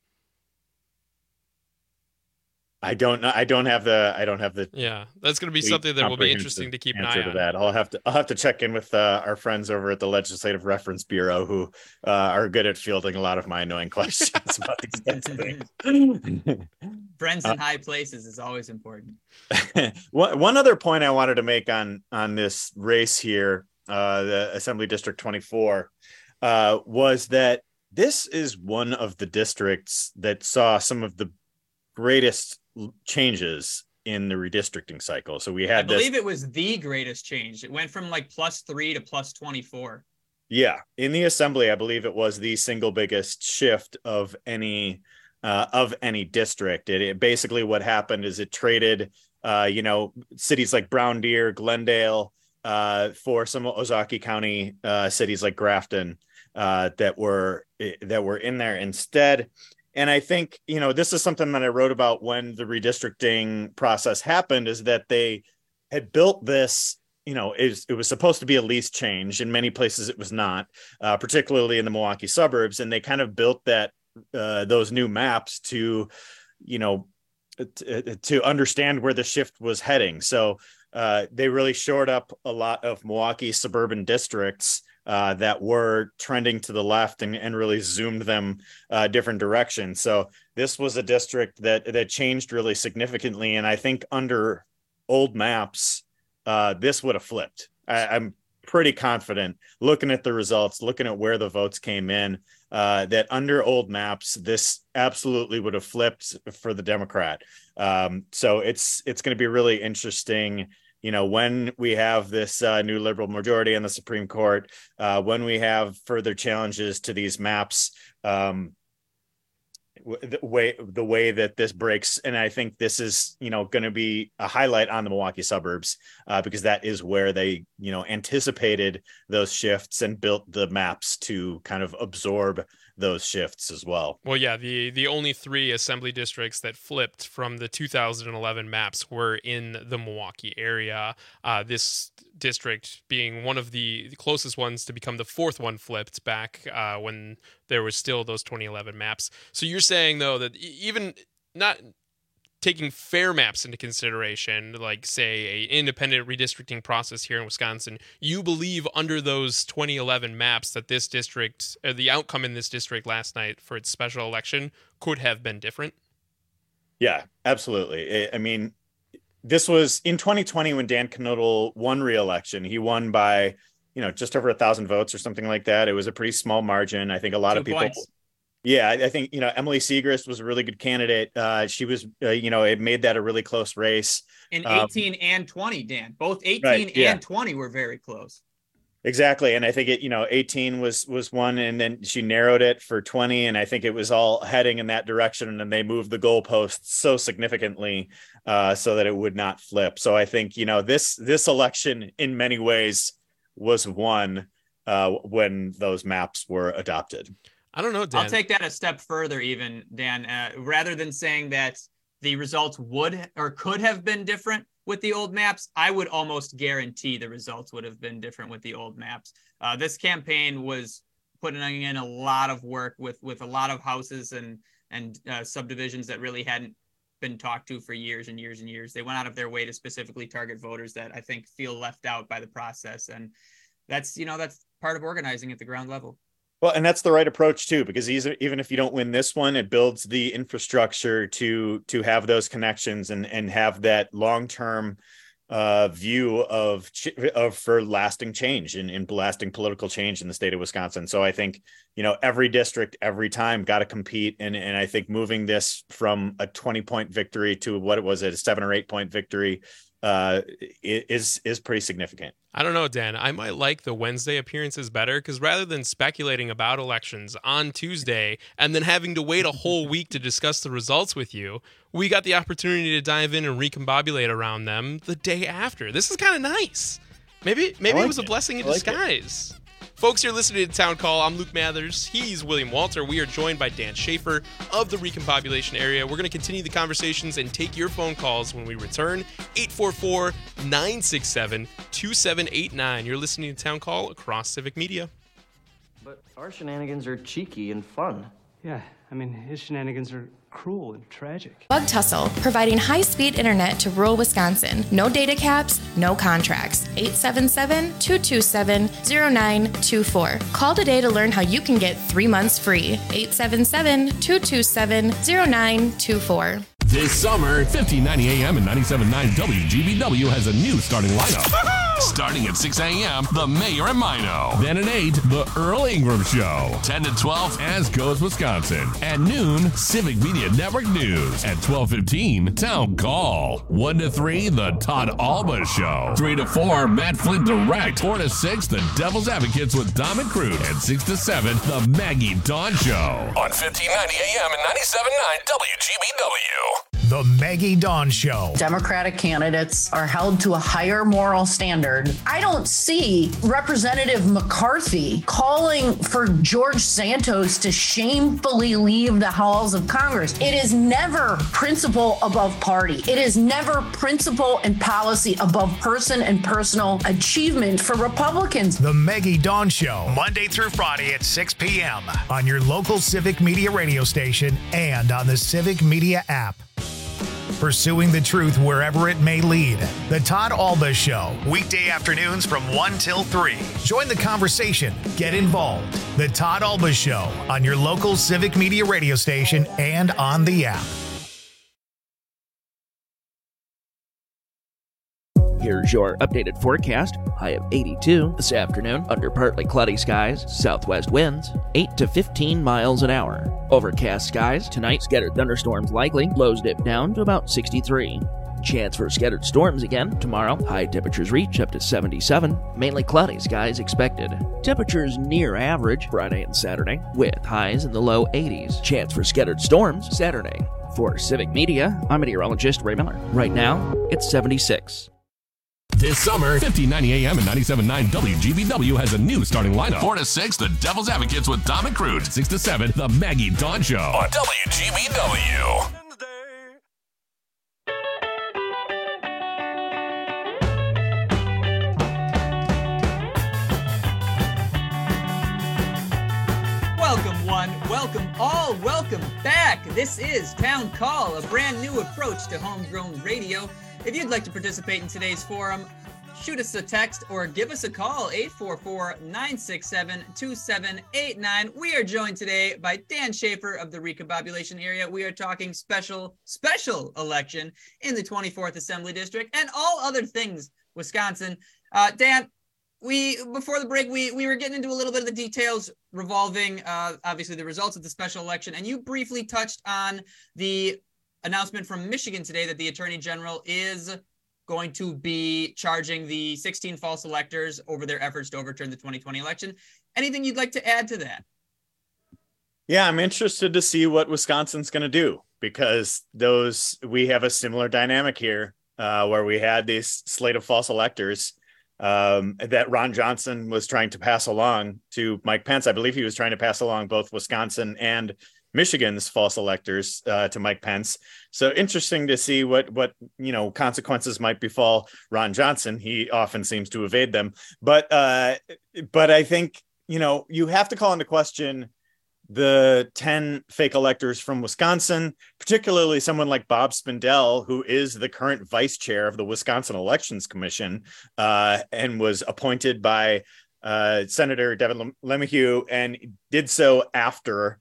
I don't know. I don't have the. Yeah, that's going to be something that will be interesting to keep an eye on. To that, I'll have to check in with our friends over at the Legislative Reference Bureau, who are good at fielding a lot of my annoying questions about these kinds of things. Friends in high places is always important. One other point I wanted to make on this race here, the Assembly District 24, was that this is one of the districts that saw some of the greatest changes in the redistricting cycle. So we had, I believe it was the greatest change. It went from like +3 to +24. Yeah. In the assembly, I believe it was the single biggest shift of any district. It basically, what happened is it traded, cities like Brown Deer, Glendale, for some Ozaukee County cities like Grafton that were in there instead. And I think, this is something that I wrote about when the redistricting process happened, is that they had built this, it was supposed to be a lease change. In many places it was not, particularly in the Milwaukee suburbs. And they kind of built those new maps to understand where the shift was heading. So they really shored up a lot of Milwaukee suburban districts that were trending to the left and really zoomed them different directions. So this was a district that changed really significantly. And I think under old maps, this would have flipped. I'm pretty confident, looking at the results, looking at where the votes came in, that under old maps, this absolutely would have flipped for the Democrat. So it's going to be really interesting, when we have this new liberal majority in the Supreme Court, when we have further challenges to these maps, the way that this breaks. And I think this is, going to be a highlight on the Milwaukee suburbs, because that is where they, anticipated those shifts and built the maps to kind of absorb those shifts as well. Well, yeah, the only 3 assembly districts that flipped from the 2011 maps were in the Milwaukee area. This district being one of the closest ones to become the 4th one flipped back when there was still those 2011 maps. So you're saying, though, that even not taking fair maps into consideration, like, say, an independent redistricting process here in Wisconsin, you believe under those 2011 maps that this district, the outcome in this district last night for its special election could have been different? Yeah, absolutely. I mean, this was in 2020 when Dan Knudl won re-election. He won by, just over 1,000 votes or something like that. It was a pretty small margin. I think a lot of people... Points. Yeah, I think, Emily Segrist was a really good candidate. She was, it made that a really close race. In 18 and 20, Dan. Both 18 right, yeah. and 20 were very close. Exactly. And I think 18 was one, and then she narrowed it for 20. And I think it was all heading in that direction. And then they moved the goalposts so significantly so that it would not flip. So I think, this election in many ways was won when those maps were adopted. I don't know, Dan. I'll take that a step further even, Dan. Rather than saying that the results would or could have been different with the old maps, I would almost guarantee the results would have been different with the old maps. This campaign was putting in a lot of work with a lot of houses and subdivisions that really hadn't been talked to for years and years and years. They went out of their way to specifically target voters that I think feel left out by the process. And that's part of organizing at the ground level. Well, and that's the right approach too, because even if you don't win this one, it builds the infrastructure to have those connections and have that long-term view for lasting change and lasting political change in the state of Wisconsin. So I think, every district, every time got to compete. And I think moving this from a 20-point victory to what it was, a 7 or 8-point victory is pretty significant. I don't know, Dan. I might like the Wednesday appearances better, because rather than speculating about elections on Tuesday and then having to wait a whole week to discuss the results with you, we got the opportunity to dive in and recombobulate around them the day after. This is kind of nice. Maybe it was a blessing in disguise. Folks, you're listening to Town Call. I'm Luke Mathers. He's William Walter. We are joined by Dan Schaefer of the Recombobulation Area. We're going to continue the conversations and take your phone calls when we return. 844-967-2789. You're listening to Town Call across Civic Media. But our shenanigans are cheeky and fun. Yeah, his shenanigans are cruel and tragic. Bug Tussle, providing high-speed internet to rural Wisconsin. No data caps, no contracts. 877-227-0924. Call today to learn how you can get 3 months free. 877-227-0924. This summer, 1590 AM and 97.9 WGBW has a new starting lineup. Starting at 6 a.m., The Mayor and Mino. Then at 8, The Earl Ingram Show. 10 to 12, As Goes Wisconsin. At noon, Civic Media Network News. At 12:15, Town Call. 1 to 3, The Todd Alba Show. 3 to 4, Matt Flint Direct. 4 to 6, The Devil's Advocates with Dom and Crute. And 6 to 7, The Maggie Dawn Show. On 1590 AM and 97.9 WGBW. The Maggie Dawn Show. Democratic candidates are held to a higher moral standard. I don't see Representative McCarthy calling for George Santos to shamefully leave the halls of Congress. It is never principle above party. It is never principle and policy above person and personal achievement for Republicans. The Maggie Dawn Show, Monday through Friday at 6 p.m. on your local Civic Media radio station and on the Civic Media app. Pursuing the truth wherever it may lead. The Todd Alba Show, weekday afternoons from 1 till 3. Join the conversation. Get involved. The Todd Alba Show on your local Civic Media radio station and on the app. Here's your updated forecast. High of 82 this afternoon under partly cloudy skies, southwest winds 8 to 15 miles an hour. Overcast skies tonight, scattered thunderstorms likely, lows dip down to about 63. Chance for scattered storms again tomorrow. High temperatures reach up to 77. Mainly cloudy skies expected. Temperatures near average Friday and Saturday with highs in the low 80s. Chance for scattered storms Saturday. For Civic Media, I'm meteorologist Ray Miller. Right now, it's 76. This summer, 1590 AM and 97.9 WGBW has a new starting lineup. 4 to 6, The Devil's Advocates with Dom and Crude. 6 to 7, The Maggie Dawn Show on WGBW. Welcome one, welcome all, welcome back. This is Town Call, a brand new approach to homegrown radio. If you'd like to participate in today's forum, shoot us a text or give us a call, 844-967-2789. We are joined today by Dan Schaefer of the recombobulation area. We are talking special election in the 24th Assembly District and all other things Wisconsin. Dan, before the break, we were getting into a little bit of the details revolving, obviously, the results of the special election, and you briefly touched on the announcement from Michigan today that the Attorney General is going to be charging the 16 false electors over their efforts to overturn the 2020 election. Anything you'd like to add to that? Yeah, I'm interested to see what Wisconsin's going to do, because we have a similar dynamic here where we had this slate of false electors that Ron Johnson was trying to pass along to Mike Pence. I believe he was trying to pass along both Wisconsin and Michigan's false electors to Mike Pence. So interesting to see what consequences might befall Ron Johnson. He often seems to evade them, but I think you have to call into question the 10 fake electors from Wisconsin, particularly someone like Bob Spindell, who is the current vice chair of the Wisconsin Elections Commission and was appointed by Senator Devin LeMahieu and did so after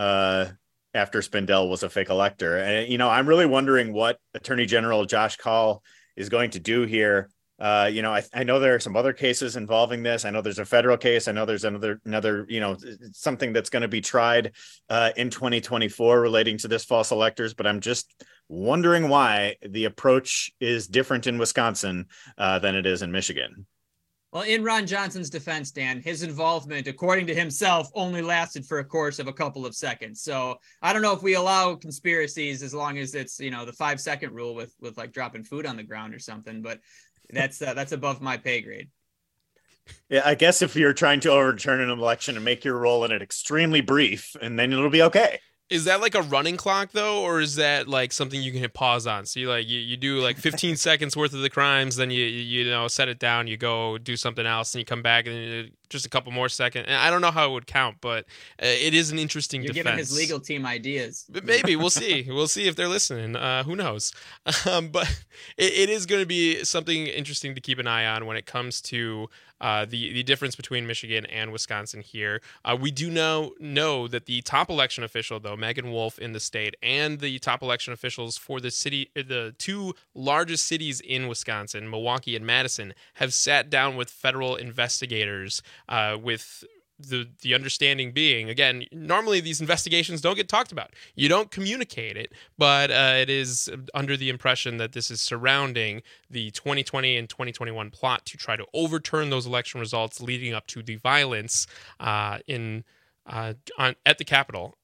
Spindell was a fake elector. And, I'm really wondering what Attorney General Josh Kaul is going to do here. I know there are some other cases involving this. I know there's a federal case. I know there's another, something that's going to be tried in 2024 relating to this false electors. But I'm just wondering why the approach is different in Wisconsin than it is in Michigan. Well, in Ron Johnson's defense, Dan, his involvement, according to himself, only lasted for a course of a couple of seconds. So I don't know if we allow conspiracies as long as it's, the 5-second rule with like dropping food on the ground or something. But that's above my pay grade. Yeah, I guess if you're trying to overturn an election and make your role in it extremely brief, and then it'll be okay. Is that like a running clock though, or is that like something you can hit pause on? So you do like 15 seconds worth of the crimes, then you set it down, you go do something else, and you come back and just a couple more seconds. And I don't know how it would count, but it is an interesting defense. You're giving his legal team ideas. But maybe we'll see. We'll see if they're listening. Who knows? But it is going to be something interesting to keep an eye on when it comes to the difference between Michigan and Wisconsin here. We do know that the top election official, though, Megan Wolf in the state, and the top election officials for the two largest cities in Wisconsin, Milwaukee and Madison, have sat down with federal investigators with the understanding being, again, normally these investigations don't get talked about. You don't communicate it, but it is under the impression that this is surrounding the 2020 and 2021 plot to try to overturn those election results leading up to the violence at the Capitol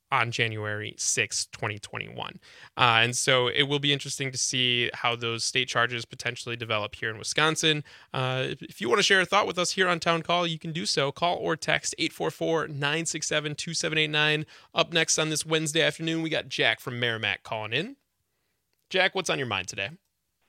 on January 6, 2021. And so it will be interesting to see how those state charges potentially develop here in Wisconsin. If you want to share a thought with us here on Town Call, you can do so. Call or text 844-967-2789. Up next on this Wednesday afternoon, we got Jack from Merrimack calling in. Jack, what's on your mind today?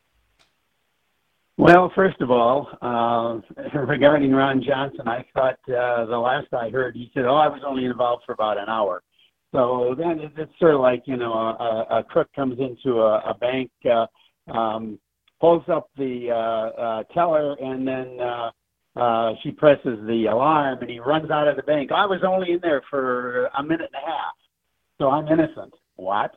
Well, first of all, regarding Ron Johnson, I thought the last I heard, he said, I was only involved for about an hour. So then it's sort of like, a crook comes into a bank, pulls up the teller, and then she presses the alarm, and he runs out of the bank. I was only in there for a minute and a half, so I'm innocent. What?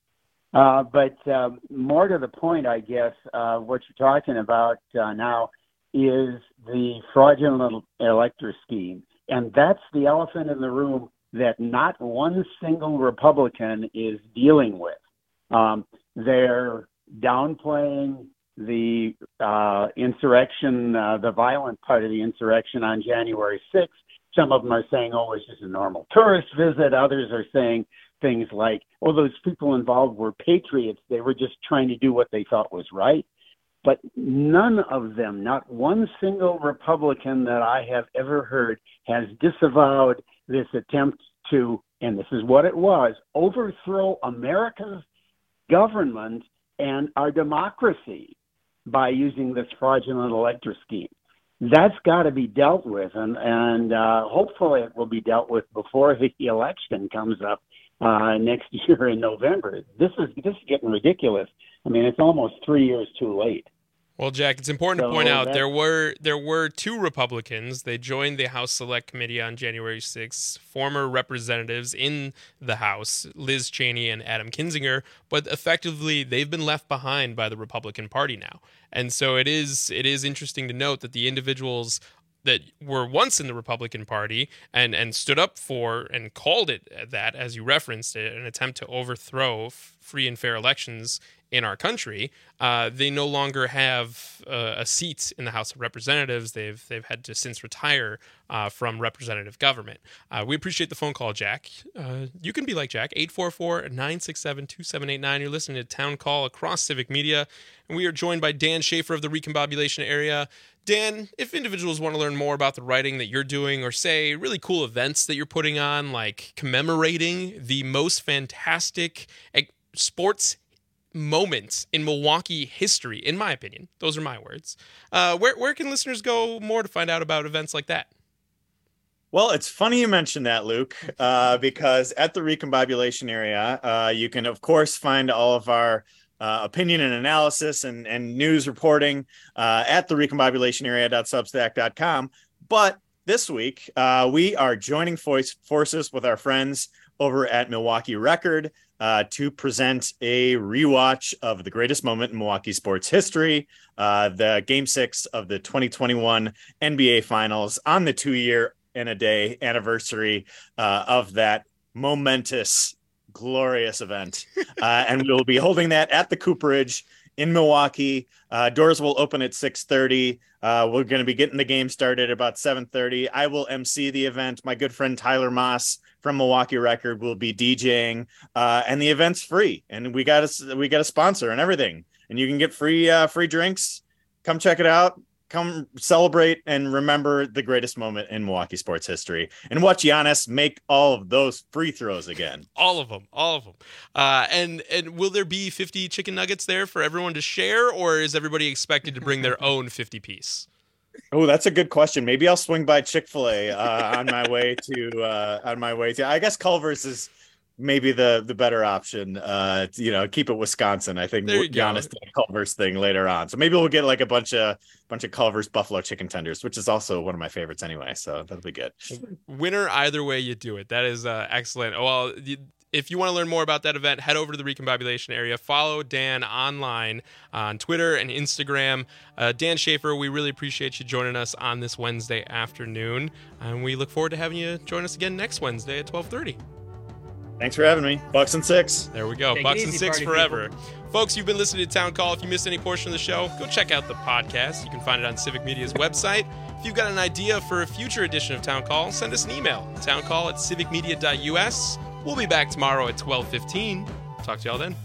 But more to the point, I guess, what you're talking about now is the fraudulent elector scheme. And that's the elephant in the room that not one single Republican is dealing with. They're downplaying the insurrection, the violent part of the insurrection on January 6th. Some of them are saying, it's just a normal tourist visit. Others are saying things like, those people involved were patriots. They were just trying to do what they thought was right. But none of them, not one single Republican that I have ever heard, has disavowed this attempt to, and this is what it was, overthrow America's government and our democracy by using this fraudulent elector scheme. That's got to be dealt with, and hopefully it will be dealt with before the election comes up next year in November. This is getting ridiculous. I mean, it's almost 3 years too late. Well, Jack, it's important to point out there were two Republicans. They joined the House Select Committee on January 6th, former representatives in the House, Liz Cheney and Adam Kinzinger, but effectively they've been left behind by the Republican Party now. And so it is interesting to note that the individuals that were once in the Republican Party and stood up for and called it that, as you referenced it, an attempt to overthrow free and fair elections in our country, they no longer have a seat in the House of Representatives. They've had to since retire from representative government. We appreciate the phone call, Jack. You can be like Jack, 844-967-2789. You're listening to Town Call across Civic Media, and we are joined by Dan Schaefer of the Recombobulation Area. Dan, if individuals want to learn more about the writing that you're doing, or say really cool events that you're putting on, like commemorating the most fantastic sports moments in Milwaukee history, in my opinion, those are my words, where can listeners go more to find out about events like that? Well, it's funny you mentioned that, Luke, because at the Recombobulation Area, you can, of course, find all of our opinion and analysis and news reporting at the recombobulationarea.substack.com. But this week, we are joining forces with our friends over at Milwaukee Record to present a rewatch of the greatest moment in Milwaukee sports history, the Game 6 of the 2021 NBA Finals on the 2-year and a day anniversary of that momentous, glorious event. And we will be holding that at the Cooperage in Milwaukee. Doors will open at 6:30. We're going to be getting the game started about 7:30. I will MC the event. My good friend Tyler Moss from Milwaukee Record will be DJing, and the event's free. And we got a sponsor and everything. And you can get free drinks. Come check it out. Come celebrate and remember the greatest moment in Milwaukee sports history, and watch Giannis make all of those free throws again. All of them. And will there be 50 chicken nuggets there for everyone to share, or is everybody expected to bring their own 50 piece? Oh, that's a good question. Maybe I'll swing by Chick-fil-A on my way to. I guess Culver's is maybe the better option. Keep it Wisconsin. I think Giannis did a Culver's thing later on, so maybe we'll get like a bunch of Culver's buffalo chicken tenders, which is also one of my favorites anyway. So that'll be good. Winner either way you do it. That is excellent. Well, if you want to learn more about that event, head over to the Recombobulation Area. Follow Dan online on Twitter and Instagram. Dan Schaefer, we really appreciate you joining us on this Wednesday afternoon, and we look forward to having you join us again next Wednesday at 12:30. Thanks for having me. Bucks and Six. There we go. Take Bucks it and easy, Six party forever. people. Folks, you've been listening to Town Call. If you missed any portion of the show, go check out the podcast. You can find it on Civic Media's website. If you've got an idea for a future edition of Town Call, send us an email. towncall@civicmedia.us. We'll be back tomorrow at 12:15. Talk to y'all then.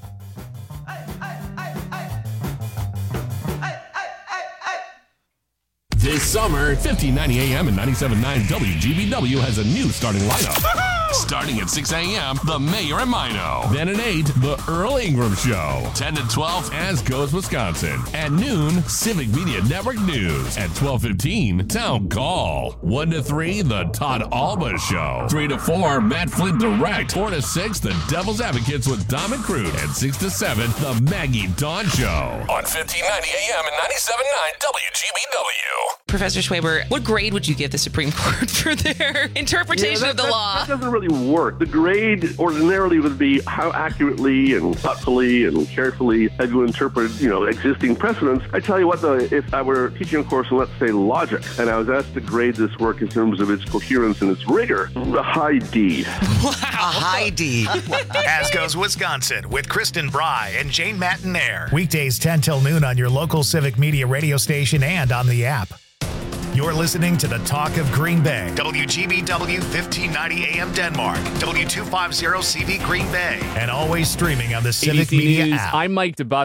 This summer, 1590 AM and 97.9 WGBW has a new starting lineup. Starting at 6 a.m., The Mayor and Mino. Then at 8, The Earl Ingram Show. 10 to 12, As Goes Wisconsin. At noon, Civic Media Network News. At 12:15, Town Call. 1 to 3, The Todd Alba Show. 3 to 4, Matt Flint Direct. 4 to 6, The Devil's Advocates with Dom and Crude. And 6 to 7, The Maggie Dawn Show. On 1590 AM and 97.9 WGBW. Professor Schwaber, what grade would you give the Supreme Court for their interpretation of the law? That doesn't really work. The grade ordinarily would be how accurately and thoughtfully and carefully have you interpreted, existing precedents. I tell you what, though, if I were teaching a course on, let's say, logic, and I was asked to grade this work in terms of its coherence and its rigor, a high D. Wow. A high D. As Goes Wisconsin with Kristen Bry and Jane Mattinaire. Weekdays 10 till noon on your local Civic Media radio station and on the app. You're listening to the Talk of Green Bay. WGBW 1590 AM Denmark. W250 CV Green Bay. And always streaming on the Civic ABC Media News, app. I'm Mike DeBus.